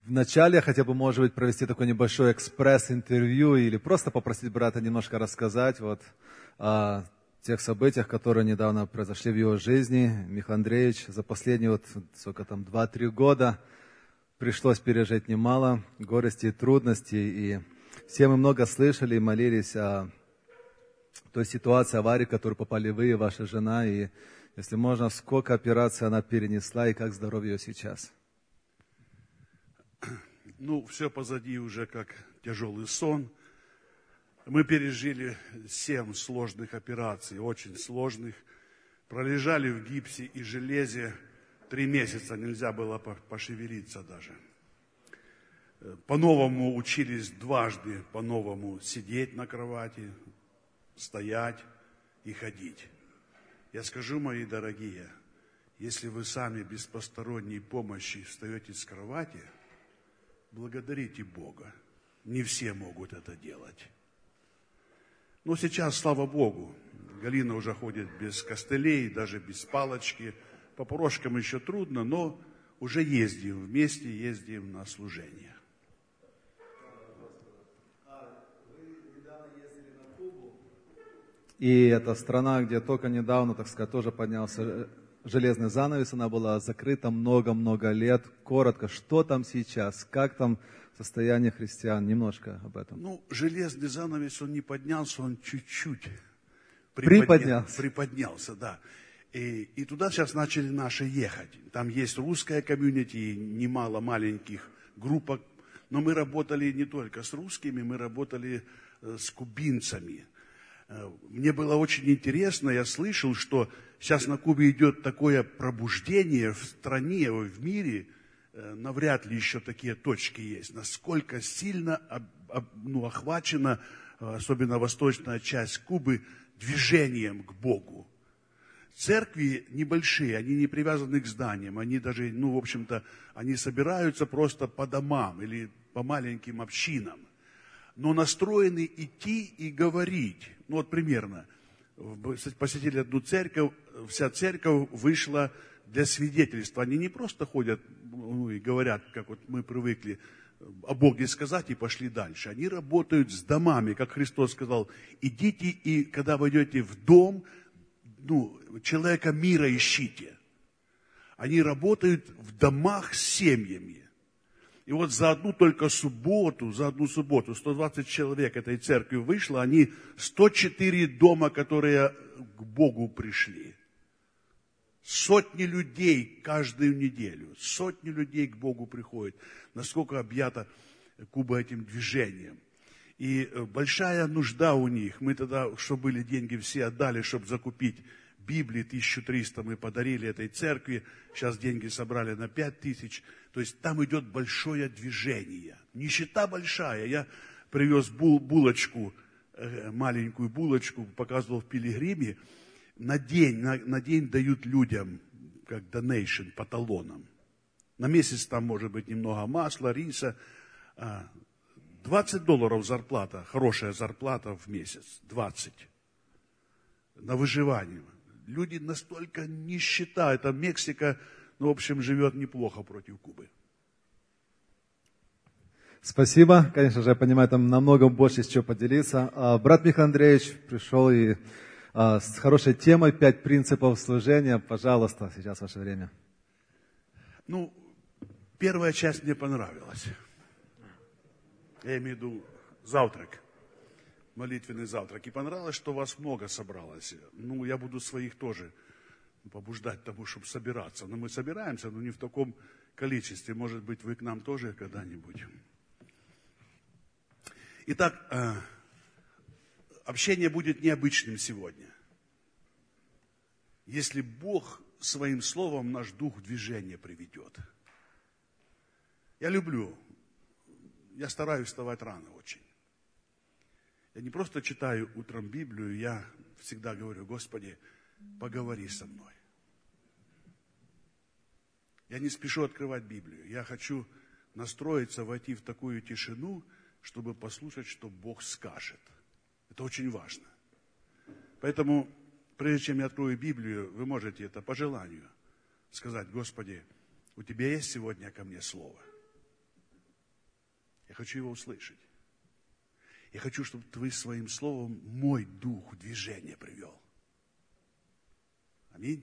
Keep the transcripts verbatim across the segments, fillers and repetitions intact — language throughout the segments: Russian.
Вначале хотя бы, может быть, провести такой небольшой экспресс-интервью или просто попросить брата немножко рассказать вот о тех событиях, которые недавно произошли в его жизни. Михаил Андреевич за последние вот, сколько там, два-три года пришлось пережить немало горести и трудностей. И все мы много слышали и молились о той ситуации, аварии, в которую попали вы и ваша жена. И, если можно, сколько операций она перенесла и как здоровье ее сейчас? Ну, все позади уже как тяжелый сон. Мы пережили семь сложных операций, очень сложных. Пролежали в гипсе и железе три месяца, нельзя было пошевелиться даже. По-новому учились дважды, по-новому сидеть на кровати, стоять и ходить. Я скажу, мои дорогие, если вы сами без посторонней помощи встаете с кровати, благодарите Бога. Не все могут это делать. Но сейчас, слава Богу, Галина уже ходит без костылей, даже без палочки. По порожкам еще трудно, но уже ездим вместе, ездим на служение. И это страна, где только недавно, так сказать, тоже поднялся железный занавес, она была закрыта много-много лет. Коротко, что там сейчас, как там состояние христиан, немножко об этом. Ну, железный занавес, он не поднялся, он чуть-чуть приподня... приподнялся. Приподнялся, да. И, и туда сейчас начали наши ехать. Там есть русская комьюнити, немало маленьких группок. Но мы работали не только с русскими, мы работали с кубинцами. Мне было очень интересно, я слышал, что сейчас на Кубе идет такое пробуждение в стране, в мире, навряд ли еще такие точки есть. Насколько сильно ну, охвачена, особенно восточная часть Кубы, движением к Богу. Церкви небольшие, они не привязаны к зданиям, они даже, ну, в общем-то, они собираются просто по домам или по маленьким общинам, но настроены идти и говорить. Ну вот примерно, посетили одну церковь, вся церковь вышла для свидетельства. Они не просто ходят ну, и говорят, как вот мы привыкли, о Боге сказать и пошли дальше. Они работают с домами, как Христос сказал, идите и когда войдете в дом, ну, человека мира ищите. Они работают в домах с семьями. И вот за одну только субботу, за одну субботу сто двадцать человек этой церкви вышло, они сто четыре дома, которые к Богу пришли. Сотни людей каждую неделю, сотни людей к Богу приходят. Насколько объята Куба этим движением. И большая нужда у них. Мы тогда, что были деньги, все отдали, чтобы закупить Библии, тысячу триста мы подарили этой церкви, сейчас деньги собрали на пять тысяч. То есть там идет большое движение. Нищета большая. Я привез бул, булочку, маленькую булочку, показывал в Пилигриме. На день, на, на день дают людям, как донейшн, по талонам. На месяц там может быть немного масла, риса. двадцать долларов зарплата, хорошая зарплата в месяц. двадцать. На выживание. Люди настолько нищета. Это Мексика, ну, в общем, живет неплохо против Кубы. Спасибо. Конечно же, я понимаю, там намного больше с чего поделиться. Брат Михаил Андреевич пришел и с хорошей темой «Пять принципов служения». Пожалуйста, сейчас ваше время. Ну, первая часть мне понравилась. Я имею в виду завтрак. Молитвенный завтрак. И понравилось, что вас много собралось. Ну, я буду своих тоже побуждать тому, чтобы собираться. Но мы собираемся, но не в таком количестве. Может быть, вы к нам тоже когда-нибудь. Итак, общение будет необычным сегодня. Если Бог своим словом наш дух в движение приведет. Я люблю, я стараюсь вставать рано очень. Я не просто читаю утром Библию, я всегда говорю: Господи, поговори со мной. Я не спешу открывать Библию. Я хочу настроиться, войти в такую тишину, чтобы послушать, что Бог скажет. Это очень важно. Поэтому, прежде чем я открою Библию, вы можете это по желанию сказать: Господи, у Тебя есть сегодня ко мне слово? хочу его услышать. Я хочу, чтобы ты своим словом мой дух в движение привел. Аминь.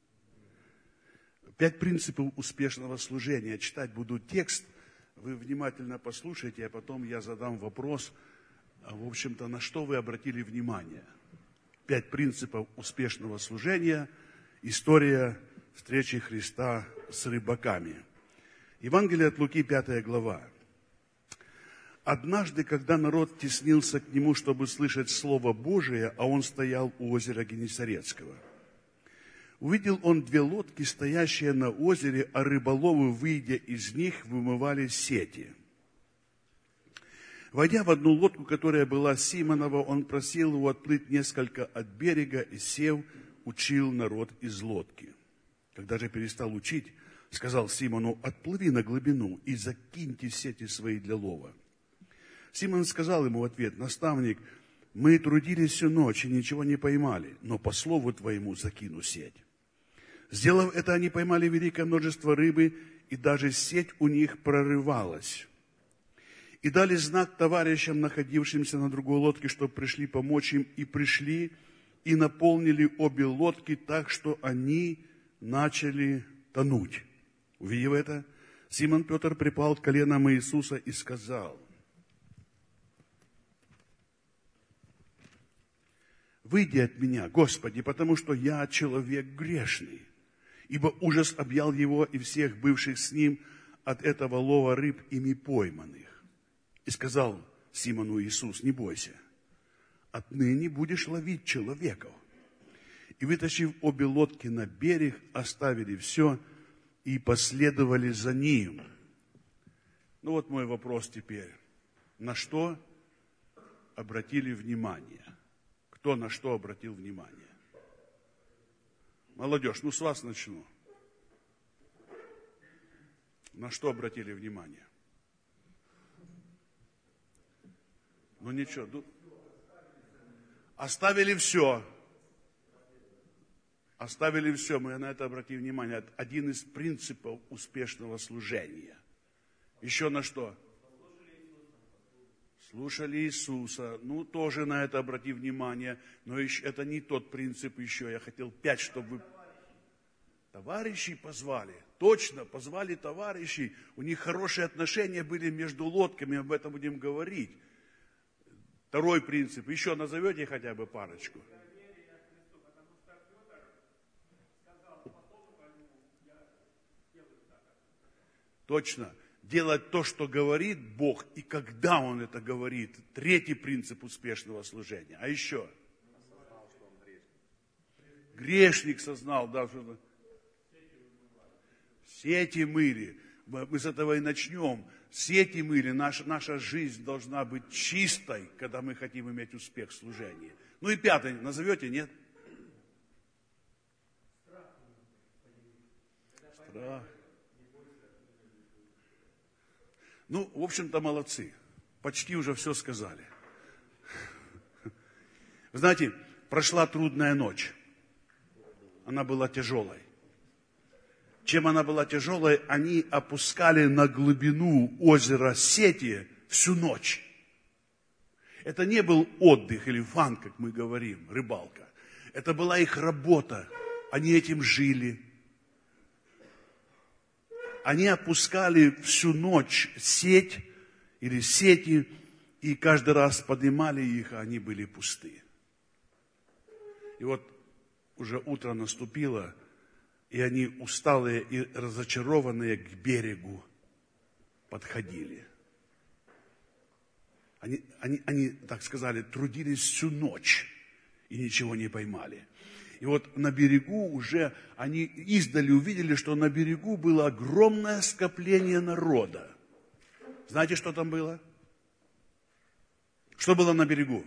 Пять принципов успешного служения. Читать буду текст. Вы внимательно послушайте, а потом я задам вопрос, в общем-то, на что вы обратили внимание. Пять принципов успешного служения. История встречи Христа с рыбаками. Евангелие от Луки, пятая глава. «Однажды, когда народ теснился к нему, чтобы слышать Слово Божие, а он стоял у озера Генесарецкого, увидел он две лодки, стоящие на озере, а рыболовы, выйдя из них, вымывали сети. Войдя в одну лодку, которая была Симонова, он просил его отплыть несколько от берега и, сев, учил народ из лодки. Когда же перестал учить, сказал Симону: отплыви на глубину и закиньте сети свои для лова. Симон сказал ему в ответ: наставник, мы трудились всю ночь и ничего не поймали, но по слову твоему закину сеть. Сделав это, они поймали великое множество рыбы, и даже сеть у них прорывалась. И дали знак товарищам, находившимся на другой лодке, чтобы пришли помочь им, и пришли, и наполнили обе лодки так, что они начали тонуть. Увидев это, Симон Петр припал к коленам Иисуса и сказал: выйди от меня, Господи, потому что я человек грешный. Ибо ужас объял его и всех бывших с ним от этого лова рыб, ими пойманных. И сказал Симону Иисус: не бойся, отныне будешь ловить человеков. И, вытащив обе лодки на берег, оставили все и последовали за ним. Ну вот мой вопрос теперь. На что обратили внимание? Кто на что обратил внимание? Молодежь, ну с вас начну. На что обратили внимание? Ну ничего. Ну, оставили все. Оставили все. Мы на это обратили внимание. Это один из принципов успешного служения. Еще на что? Слушали Иисуса. Ну, тоже на это обрати внимание. Но еще, это не тот принцип еще. Я хотел пять, чтобы вы... Товарищей позвали. Точно, позвали товарищей. У них хорошие отношения были между лодками. Об этом будем говорить. Второй принцип. Еще назовете хотя бы парочку? Точно. Делать то, что говорит Бог, и когда Он это говорит. Третий принцип успешного служения. А еще? Грешник сознал, да, что сети мыли. Мы с этого и начнем. Сети мыли. Наша, наша жизнь должна быть чистой, когда мы хотим иметь успех в служении. Ну и пятый, назовете, нет? Страх. Ну, в общем-то, молодцы. Почти уже все сказали. Вы знаете, прошла трудная ночь. Она была тяжелой. Чем она была тяжелой, они опускали на глубину озера сети всю ночь. Это не был отдых или фан, как мы говорим, рыбалка. Это была их работа. Они этим жили. Они опускали всю ночь сеть или сети, и каждый раз поднимали их, а они были пусты. И вот уже утро наступило, и они усталые и разочарованные к берегу подходили. Они, они, они, так сказали, трудились всю ночь и ничего не поймали. И вот на берегу уже они издали увидели, что на берегу было огромное скопление народа. Знаете, что там было? Что было на берегу?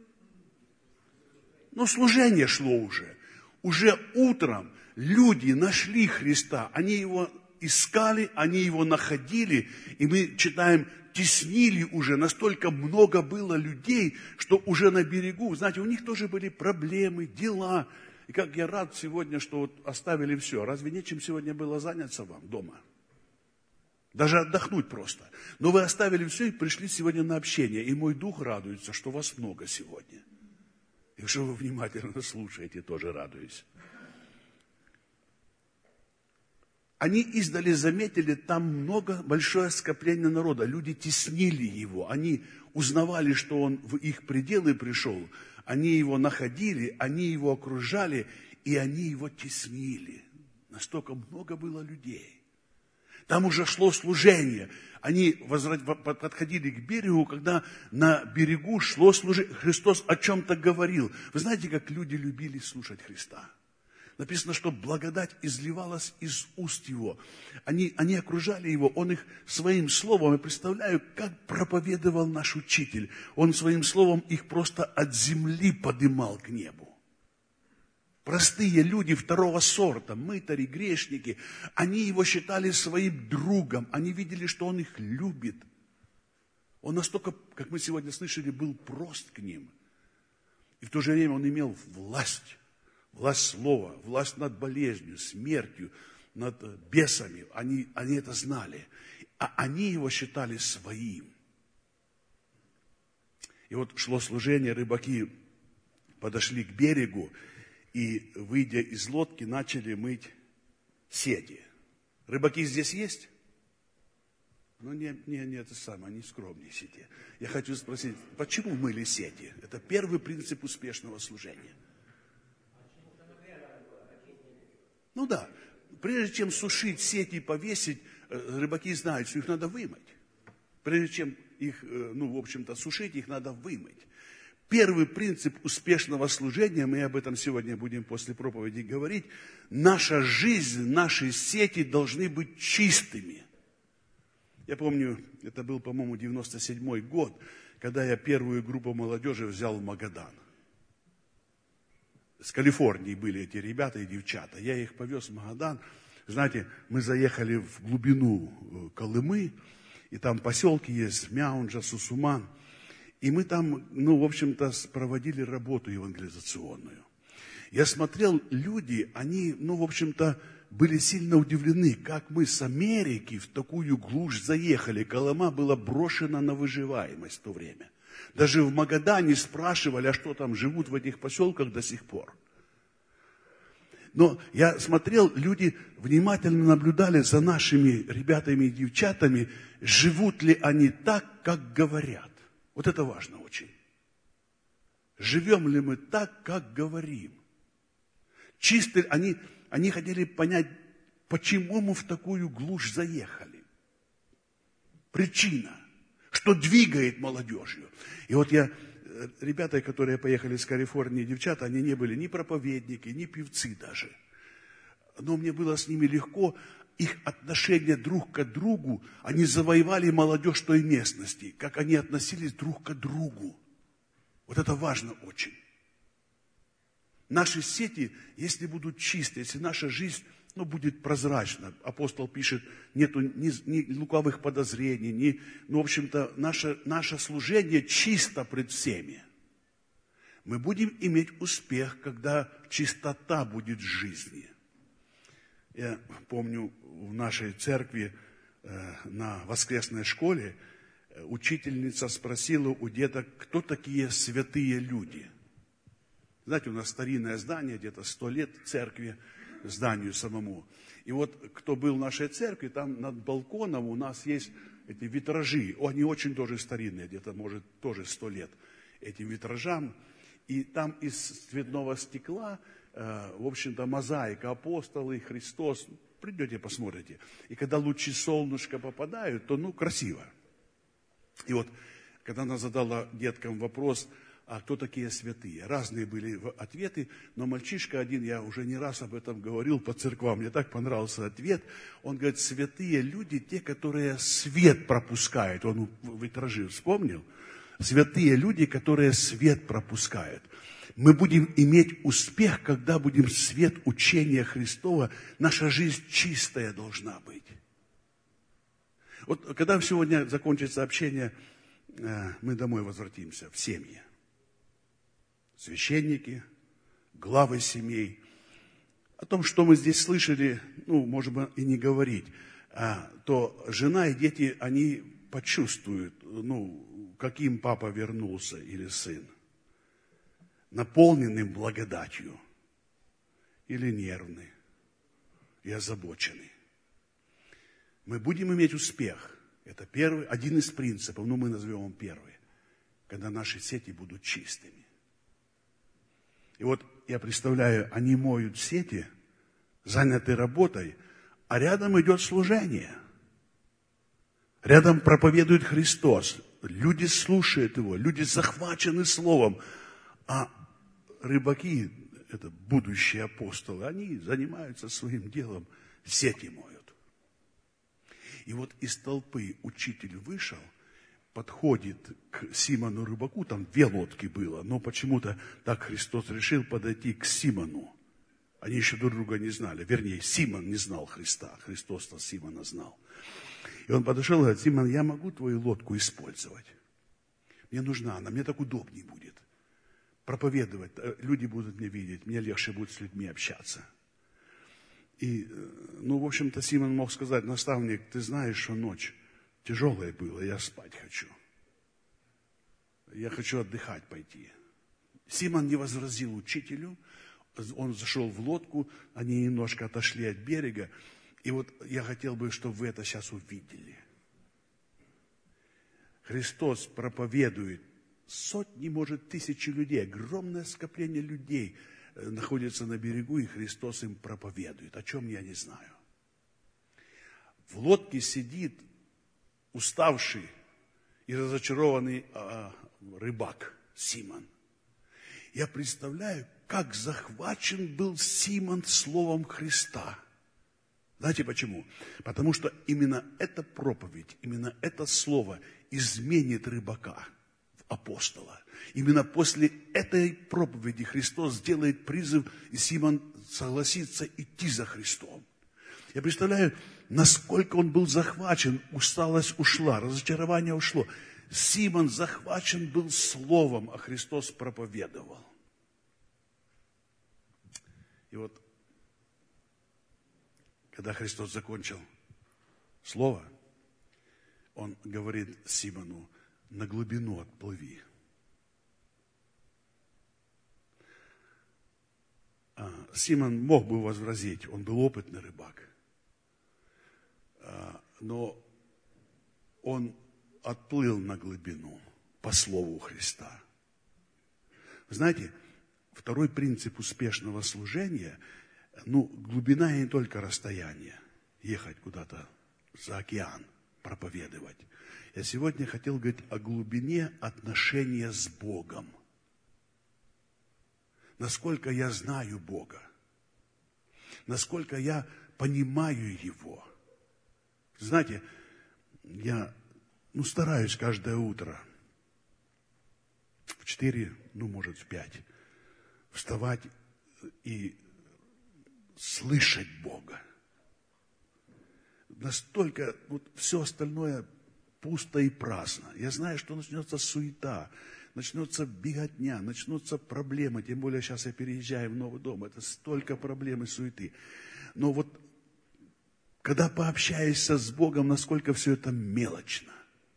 Ну, служение шло уже. Уже утром люди нашли Христа. Они его искали, они его находили. И мы читаем, теснили уже. Настолько много было людей, что уже на берегу. Знаете, у них тоже были проблемы, дела. И как я рад сегодня, что вот оставили все. Разве нечем сегодня было заняться вам дома? Даже отдохнуть просто. Но вы оставили все и пришли сегодня на общение. И мой дух радуется, что вас много сегодня. И что вы внимательно слушаете, тоже радуюсь. Они издали заметили, там много, большое скопление народа. Люди теснили его. Они узнавали, что он в их пределы пришел. Они его находили, они его окружали, и они его теснили. Настолько много было людей. Там уже шло служение. Они подходили к берегу, когда на берегу шло служение. Христос о чем-то говорил. Вы знаете, как люди любили слушать Христа? Написано, что благодать изливалась из уст его. Они, они окружали его, он их своим словом, я представляю, как проповедовал наш учитель. Он своим словом их просто от земли подымал к небу. Простые люди второго сорта, мытари, грешники, они его считали своим другом, они видели, что он их любит. Он настолько, как мы сегодня слышали, был прост к ним. И в то же время он имел власть, власть слова, власть над болезнью, смертью, над бесами. Они, они это знали. А они его считали своим. И вот шло служение, рыбаки подошли к берегу, и, выйдя из лодки, начали мыть сети. Рыбаки здесь есть? Ну, не, не, не это самое, они скромнее сети. Я хочу спросить, почему мыли сети? Это первый принцип успешного служения. Ну да, прежде чем сушить сети и повесить, рыбаки знают, что их надо вымыть. Прежде чем их, ну, в общем-то, сушить, их надо вымыть. Первый принцип успешного служения, мы об этом сегодня будем после проповеди говорить, наша жизнь, наши сети должны быть чистыми. Я помню, это был, по-моему, девяносто седьмой год, когда я первую группу молодежи взял в Магадан. С Калифорнии были эти ребята и девчата. Я их повез в Магадан. Знаете, мы заехали в глубину Колымы, и там поселки есть, Мяунджа, Сусуман. И мы там, ну, в общем-то, проводили работу евангелизационную. Я смотрел, люди, они, ну, в общем-то, были сильно удивлены, как мы с Америки в такую глушь заехали. Колыма была брошена на выживаемость в то время. Даже в Магадане спрашивали, а что там, живут в этих поселках до сих пор. Но я смотрел, люди внимательно наблюдали за нашими ребятами и девчатами, живут ли они так, как говорят. Вот это важно очень. Живем ли мы так, как говорим? Чистые, они, они хотели понять, почему мы в такую глушь заехали. Причина, что двигает молодежью. И вот я, ребята, которые поехали с Калифорнии, девчата, они не были ни проповедники, ни певцы даже. Но мне было с ними легко. Их отношения друг к другу, они завоевали молодежь той местности, как они относились друг к другу. Вот это важно очень. Наши сети, если будут чистые, если наша жизнь, ну, будет прозрачна. Апостол пишет, нету ни, ни лукавых подозрений, ни, ну, в общем-то, наше, наше служение чисто пред всеми. Мы будем иметь успех, когда чистота будет в жизни. Я помню, в нашей церкви э, на воскресной школе э, учительница спросила у деток, кто такие святые люди. Знаете, у нас старинное здание, где-то сто лет церкви, зданию самому. И вот кто был в нашей церкви, там над балконом у нас есть эти витражи. Они очень тоже старинные, где-то, может, тоже сто лет этим витражам. И там из цветного стекла, в общем-то, мозаика, апостолы, Христос. Придете, посмотрите. И когда лучи солнышка попадают, то, ну, красиво. И вот, когда она задала деткам вопрос, а кто такие святые? Разные были ответы, но мальчишка один, я уже не раз об этом говорил по церквам, мне так понравился ответ. Он говорит, святые люди, те, которые свет пропускают. Он в витраже вспомнил. Святые люди, которые свет пропускают. Мы будем иметь успех, когда будем свет учения Христова. Наша жизнь чистая должна быть. Вот когда сегодня закончится общение, мы домой возвратимся, в семьи. Священники, главы семей. О том, что мы здесь слышали, ну, можем и не говорить. то жена и дети, они почувствуют, ну, каким папа вернулся или сын. Наполненным благодатью или нервный и озабоченный. Мы будем иметь успех. Это первый, один из принципов, но мы назовем его первый. Когда наши сети будут чистыми. И вот я представляю, они моют сети, заняты работой, а рядом идет служение. Рядом проповедует Христос. Люди слушают его, люди захвачены словом. А рыбаки, это будущие апостолы, они занимаются своим делом, сети моют. И вот из толпы учитель вышел, подходит к Симону рыбаку, там две лодки было, но почему-то так Христос решил подойти к Симону. Они еще друг друга не знали, вернее, Симон не знал Христа, Христос-то Симона знал. И он подошел и говорит: Симон, я могу твою лодку использовать? Мне нужна она, мне так удобнее будет проповедовать, люди будут меня видеть, мне легче будет с людьми общаться. И, ну, в общем-то, Симон мог сказать: наставник, ты знаешь, что ночь тяжелая была, я спать хочу. Я хочу отдыхать пойти. Симон не возразил учителю, он зашел в лодку, они немножко отошли от берега. И вот я хотел бы, чтобы вы это сейчас увидели. Христос проповедует, сотни, может, тысячи людей, огромное скопление людей находится на берегу, и Христос им проповедует. О чем я не знаю. В лодке сидит уставший и разочарованный а, рыбак Симон. Я представляю, как захвачен был Симон словом Христа. Знаете почему? Потому что именно эта проповедь, именно это слово изменит рыбака в апостола. Именно после этой проповеди Христос сделает призыв, и Симон согласится идти за Христом. Я представляю, насколько он был захвачен, усталость ушла, разочарование ушло. Симон захвачен был словом, а Христос проповедовал. И вот, когда Христос закончил слово, он говорит Симону: на глубину отплыви. А Симон мог бы возразить, он был опытный рыбак, а, но он отплыл на глубину по слову Христа. Знаете, второй принцип успешного служения, ну, глубина и не только расстояние, ехать куда-то за океан, проповедовать. Я сегодня хотел говорить о глубине отношения с Богом. Насколько я знаю Бога, насколько я понимаю Его. Знаете, я ну, стараюсь каждое утро в четыре, ну, может, в пять вставать и слышать Бога. Настолько вот все остальное пусто и праздно. Я знаю, что начнется суета, начнется беготня, начнутся проблемы. Тем более сейчас я переезжаю в новый дом. Это столько проблем и суеты. Но вот когда пообщаешься с Богом, насколько все это мелочно.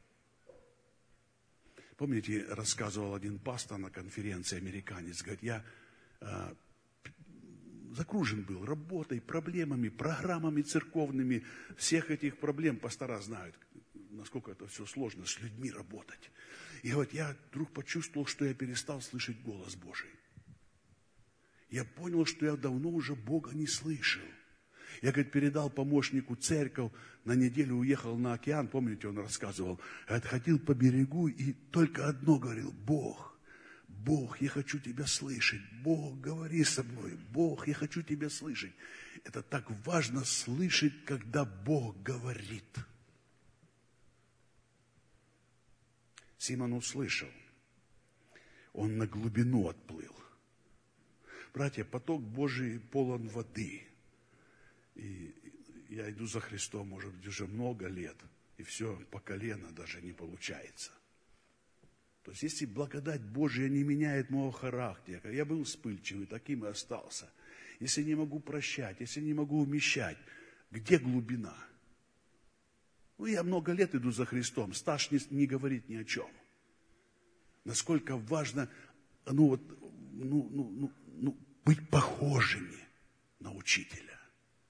Помните, рассказывал один пастор на конференции, американец, говорит, я э, закружен был работой, проблемами, программами церковными. Всех этих проблем пастора знают, насколько это все сложно с людьми работать. И вот я вдруг почувствовал, что я перестал слышать голос Божий. Я понял, что я давно уже Бога не слышал. Я, говорит, передал помощнику церковь, на неделю уехал на океан, помните, он рассказывал, ходил по берегу и только одно говорил: Бог, Бог, я хочу Тебя слышать, Бог, говори со мной, Бог, я хочу Тебя слышать. Это так важно слышать, когда Бог говорит. Симон услышал, он на глубину отплыл. Братья, поток Божий полон воды. И я иду за Христом, может быть, уже много лет, и все по колено даже не получается. То есть, если благодать Божия не меняет моего характера, я был вспыльчивый, таким и остался. Если не могу прощать, если не могу умещать, где глубина? Ну, я много лет иду за Христом, стаж не, не говорит ни о чем. Насколько важно, ну, вот, ну, ну, ну, ну, быть похожими на учителя.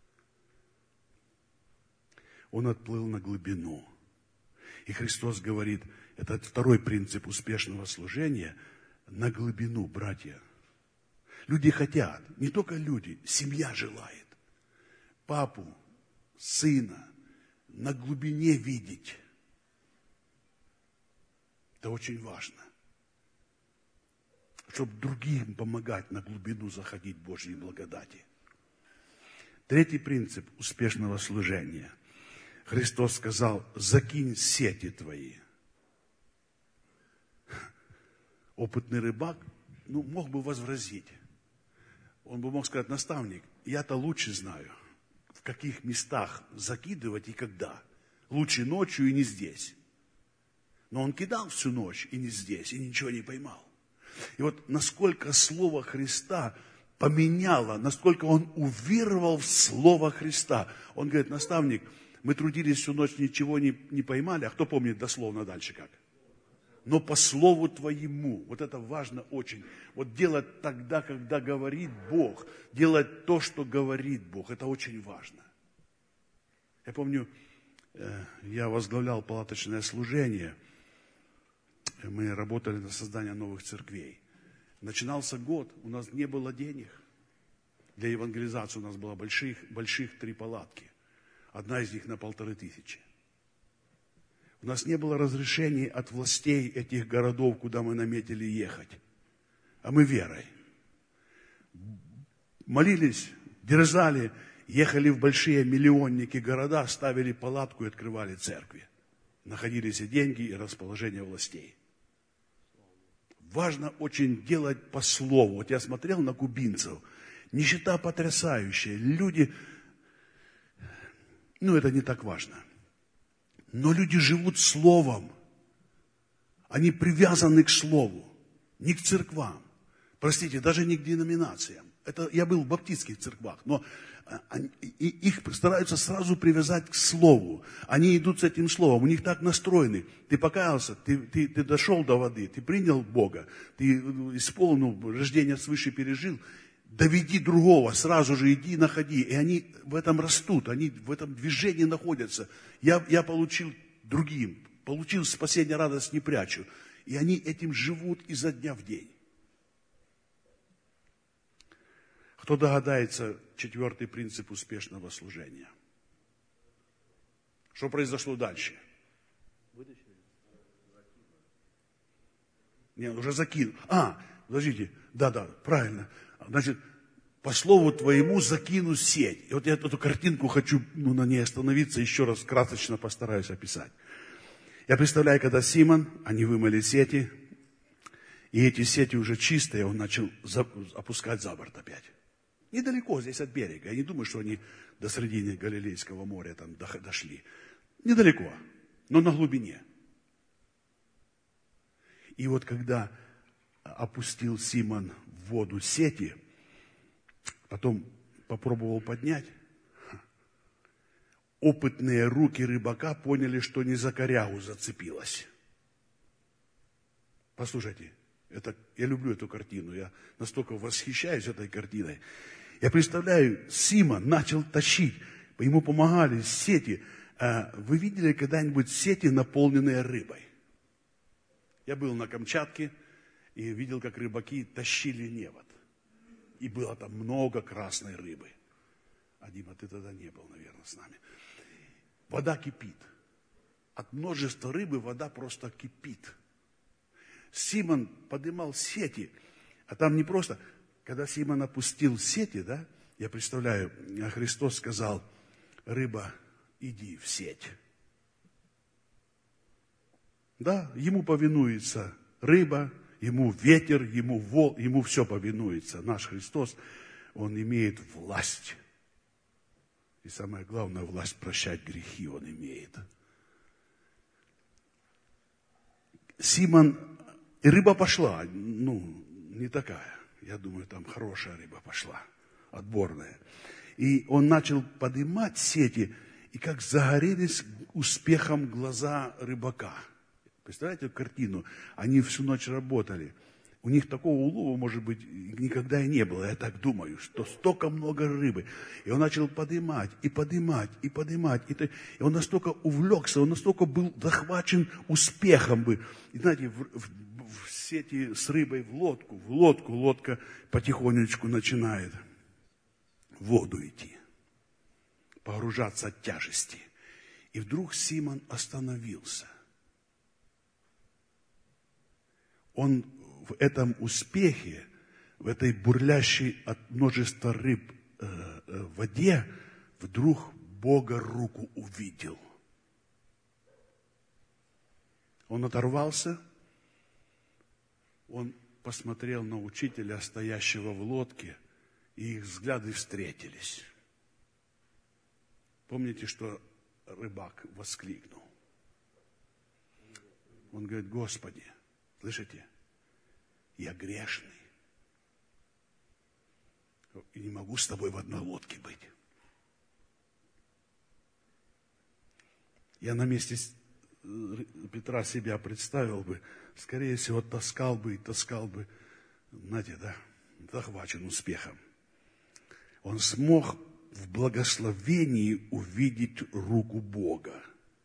Он отплыл на глубину. И Христос говорит, это второй принцип успешного служения, на глубину, братья. Люди хотят, не только люди, семья желает. Папу, сына на глубине видеть. Это очень важно. Чтобы другим помогать на глубину заходить Божьей благодати. Третий принцип успешного служения. Христос сказал, закинь сети твои. Опытный рыбак, ну, мог бы возразить. Он бы мог сказать, наставник, я-то лучше знаю, в каких местах закидывать и когда. Лучше ночью и не здесь. Но он кидал всю ночь и не здесь, и ничего не поймал. И вот насколько Слово Христа поменяло, насколько он уверовал в Слово Христа. Он говорит, наставник, мы трудились всю ночь, ничего не, не поймали. А кто помнит дословно дальше как? Но по слову твоему, вот это важно очень, вот делать тогда, когда говорит Бог, делать то, что говорит Бог, это очень важно. Я помню, я возглавлял палаточное служение, мы работали на создание новых церквей. Начинался год, у нас не было денег. Для евангелизации у нас было больших, больших три палатки. Одна из них на полторы тысячи. У нас не было разрешений от властей этих городов, куда мы наметили ехать. А мы верой. Молились, дерзали, ехали в большие миллионники города, ставили палатку и открывали церкви. Находились и деньги, и расположение властей. Важно очень делать по слову. Вот я смотрел на кубинцев. Нищета потрясающая. Люди, ну это не так важно. Но люди живут словом. Они привязаны к слову. Не к церквам. Простите, даже не к деноминациям. Это, я был в баптистских церквах, но они, их стараются сразу привязать к слову. Они идут с этим словом, у них так настроены. Ты покаялся, ты, ты, ты дошел до воды, ты принял Бога, ты исполнил, рождение свыше пережил. Доведи другого, сразу же иди, находи. И они в этом растут, они в этом движении находятся. Я, я получил другим, получил спасение, радость не прячу. И они этим живут изо дня в день. Кто догадается, четвертый принцип успешного служения? Что произошло дальше? Нет, уже закинул. А, подождите, да-да, правильно. Значит, по слову твоему закину сеть. И вот я эту картинку хочу, ну, на ней остановиться, еще раз красочно постараюсь описать. Я представляю, когда Симон, они вымыли сети, и эти сети уже чистые, он начал за, опускать за борт опять. Недалеко здесь от берега. Я не думаю, что они до середины Галилейского моря там дошли. Недалеко, но на глубине. И вот когда опустил Симон в воду сети, потом попробовал поднять, опытные руки рыбака поняли, что не за корягу зацепилась. Послушайте, это, я люблю эту картину, я настолько восхищаюсь этой картиной. Я представляю, Симон начал тащить, ему помогали сети. Вы видели когда-нибудь сети, наполненные рыбой? Я был на Камчатке и видел, как рыбаки тащили невод. И было там много красной рыбы. А, Дима, ты тогда не был, наверное, с нами. Вода кипит. От множества рыбы вода просто кипит. Симон поднимал сети, а там не просто... Когда Симон опустил сети, да, я представляю, Христос сказал, рыба, иди в сеть. Да, ему повинуется рыба, ему ветер, ему вол, ему все повинуется. Наш Христос, он имеет власть. И самое главное, власть прощать грехи он имеет. Симон, и рыба пошла, ну, не такая. Я думаю, там хорошая рыба пошла, отборная. И он начал поднимать сети, и как загорелись успехом глаза рыбака. Представляете картину? Они всю ночь работали. У них такого улова, может быть, никогда и не было, я так думаю, что столько много рыбы. И он начал поднимать, и поднимать, и поднимать. И, и он настолько увлекся, он настолько был захвачен успехом. Бы. И знаете, в, в, в сети с рыбой в лодку, в лодку, лодка потихонечку начинает в воду идти, погружаться от тяжести. И вдруг Симон остановился. Он в этом успехе, в этой бурлящей от множества рыб э, э, воде, вдруг Бога руку увидел. Он оторвался, он посмотрел на учителя, стоящего в лодке, и их взгляды встретились. Помните, что рыбак воскликнул? Он говорит: Господи, слышите? Я грешный. И не могу с тобой в одной лодке быть. Я на месте Петра себя представил бы, скорее всего, таскал бы и таскал бы, знаете, да, захвачен успехом. Он смог в благословении увидеть руку Бога.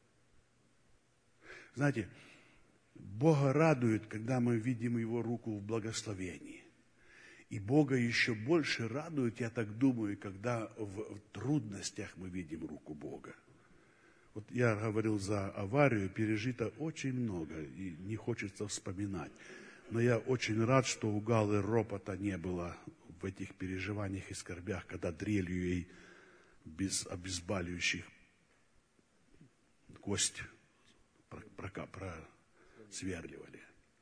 Знаете, Бога радует, когда мы видим Его руку в благословении. И Бога еще больше радует, я так думаю, когда в трудностях мы видим руку Бога. Вот я говорил за аварию, пережито очень много, и не хочется вспоминать. Но я очень рад, что у Галы ропота не было в этих переживаниях и скорбях, когда дрелью ей без обезболивающих кость просверливали.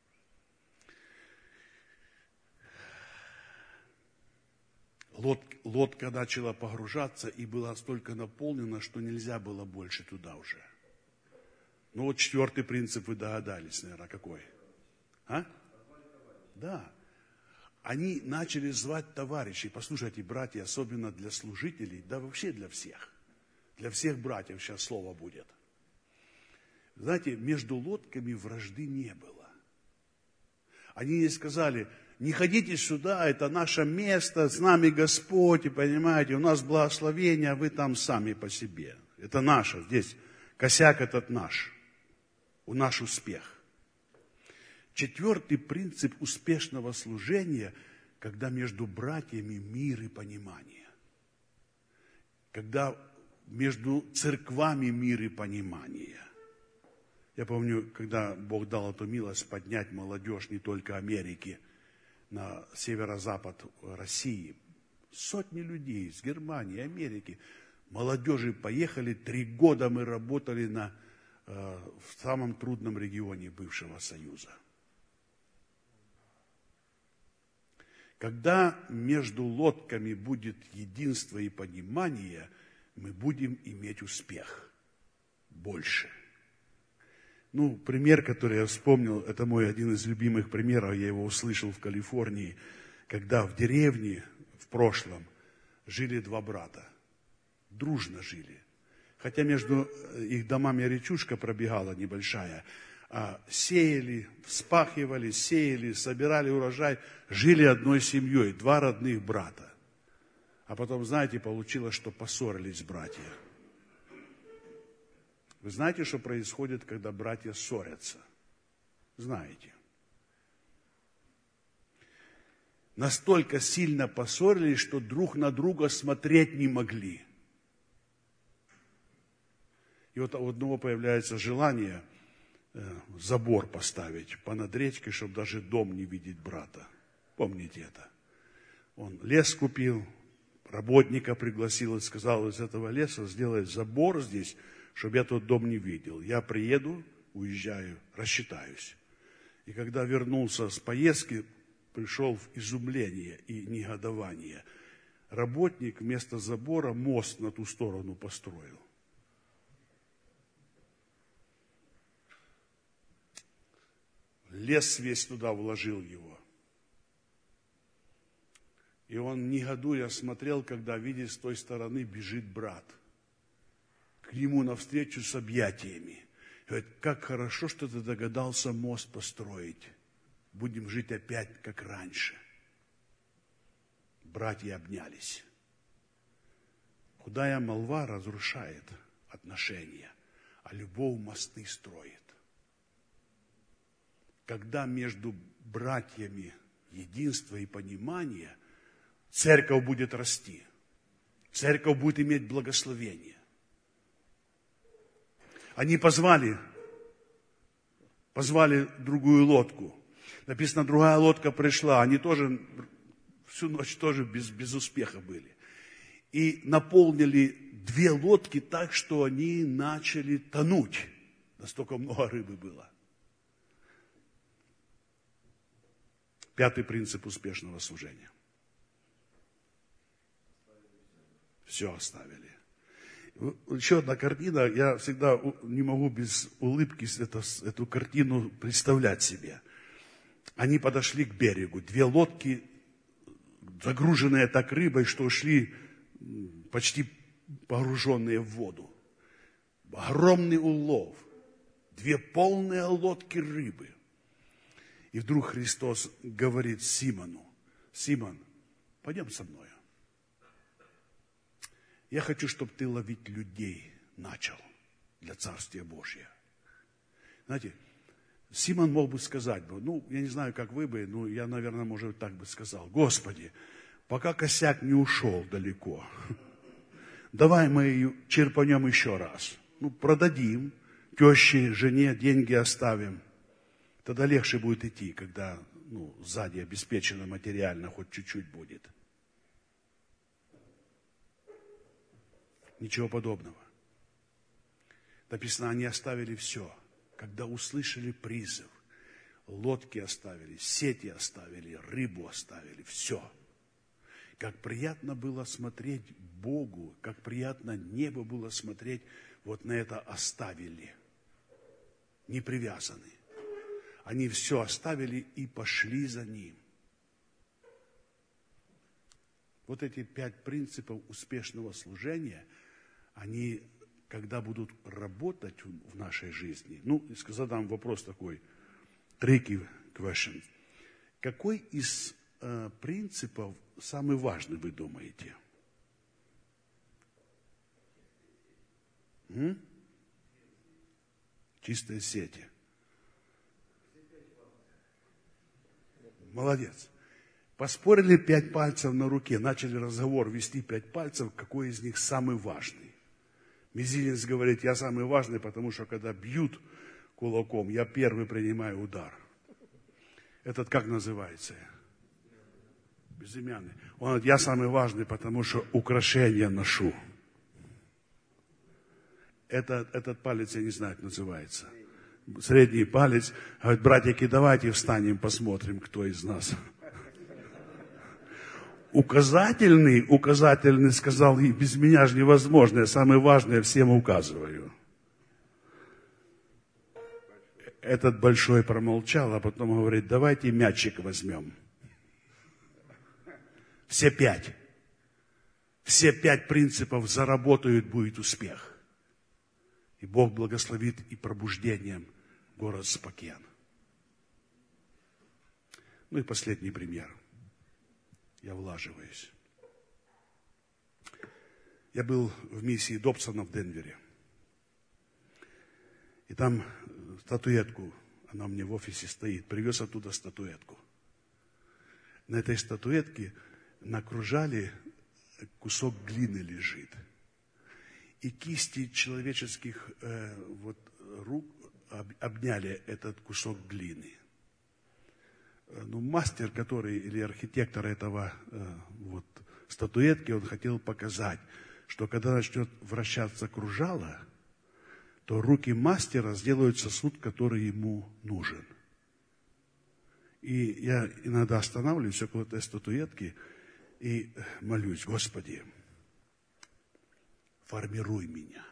Лодка начала погружаться и была столько наполнена, что нельзя было больше туда уже. Ну вот четвертый принцип вы догадались, наверное, какой? А? Да. Они начали звать товарищей. Послушайте, братья, особенно для служителей, да вообще для всех. Для всех братьев сейчас слово будет. Знаете, между лодками вражды не было. Они ей сказали: не ходите сюда, это наше место, с нами Господь, и понимаете, у нас благословение, а вы там сами по себе. Это наше, здесь косяк этот наш, у наш успех. Четвертый принцип успешного служения, когда между братьями мир и понимание. Когда между церквами мир и понимание. Я помню, когда Бог дал эту милость поднять молодежь не только Америки, на северо-запад России. Сотни людей из Германии, Америки, молодежи поехали, три года мы работали на, э, в самом трудном регионе бывшего Союза. Когда между лодками будет единство и понимание, мы будем иметь успех больше. Ну, пример, который я вспомнил, это мой один из любимых примеров, я его услышал в Калифорнии, когда в деревне в прошлом жили два брата, дружно жили. Хотя между их домами речушка пробегала небольшая, а сеяли, вспахивали, сеяли, собирали урожай, жили одной семьей, два родных брата. А потом, знаете, получилось, что поссорились братья. Вы знаете, что происходит, когда братья ссорятся? Знаете. Настолько сильно поссорились, что друг на друга смотреть не могли. И вот у одного появляется желание э, забор поставить понад речкой, чтобы даже дом не видеть брата. Помните это? Он лес купил, работника пригласил и сказал: из этого леса сделать забор здесь, чтобы я тот дом не видел. Я приеду, уезжаю, рассчитаюсь. И когда вернулся с поездки, пришел в изумление и негодование. Работник вместо забора мост на ту сторону построил. Лес весь туда вложил его. И он, негодуя, смотрел, когда, видит, с той стороны бежит брат. к нему навстречу с объятиями. Говорит, как хорошо, что ты догадался мост построить. Будем жить опять, как раньше. Братья обнялись. Худая молва разрушает отношения, а любовь мосты строит. Когда между братьями единство и понимание, церковь будет расти. Церковь будет иметь благословение. Они позвали, позвали другую лодку. Написано, другая лодка пришла. Они тоже всю ночь тоже без, без успеха были. И наполнили две лодки так, что они начали тонуть. Настолько много рыбы было. Пятый принцип успешного служения. Все оставили. Еще одна картина, я всегда не могу без улыбки эту, эту картину представлять себе. Они подошли к берегу, две лодки, загруженные так рыбой, что шли почти погруженные в воду. Огромный улов, две полные лодки рыбы. И вдруг Христос говорит Симону: Симон, пойдем со мной. Я хочу, чтобы ты ловить людей начал для Царствия Божия. Знаете, Симон мог бы сказать, ну, я не знаю, как вы бы, но я, наверное, может, так бы сказал: Господи, пока косяк не ушел далеко, давай мы черпанем еще раз. Ну, продадим, теще, жене деньги оставим. Тогда легче будет идти, когда ну, сзади обеспечено материально, хоть чуть-чуть будет. Ничего подобного. Написано, они оставили все. Когда услышали призыв, лодки оставили, сети оставили, рыбу оставили, все. Как приятно было смотреть Богу, как приятно небо было смотреть, вот на это оставили. Не привязаны. Они все оставили и пошли за Ним. Вот эти пять принципов успешного служения, они, когда будут работать в нашей жизни, ну, задам вопрос такой, tricky question. Какой из э, принципов самый важный, вы думаете? М? Чистые сети. Молодец. Поспорили пять пальцев на руке, начали разговор вести пять пальцев, какой из них самый важный. Мизинец говорит, я самый важный, потому что когда бьют кулаком, я первый принимаю удар. Этот как называется? Безымянный. Он говорит, я самый важный, потому что украшения ношу. Это, этот палец, я не знаю, как называется. Средний палец. Говорит, братики, давайте встанем, посмотрим, кто из нас. Указательный, указательный сказал, и без меня же невозможно, я самое важное всем указываю. Этот большой промолчал, а потом говорит, давайте мячик возьмем. Все пять. Все пять принципов заработают, будет успех. И Бог благословит и пробуждением город Спокеан. Ну и последний пример. Я влаживаюсь. Я был в миссии Добсона в Денвере. И там статуэтку, она у меня в офисе стоит, привез оттуда статуэтку. На этой статуэтке накружали, кусок глины лежит. И кисти человеческих э, вот, рук об, обняли этот кусок глины. Ну, мастер, который, или архитектор этого э, вот, статуэтки, он хотел показать, что когда начнет вращаться кружало, то руки мастера сделают сосуд, который ему нужен. И я иногда останавливаюсь около этой статуэтки и молюсь, Господи, формируй меня.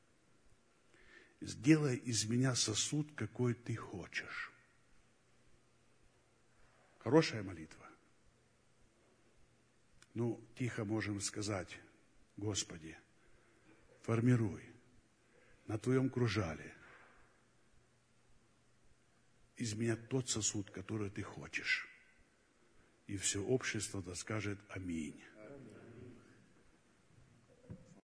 Сделай из меня сосуд, какой Ты хочешь. Хорошая молитва. Ну, тихо можем сказать, Господи, формируй. на твоем кружале из меня тот сосуд, который ты хочешь. И все общество да скажет аминь.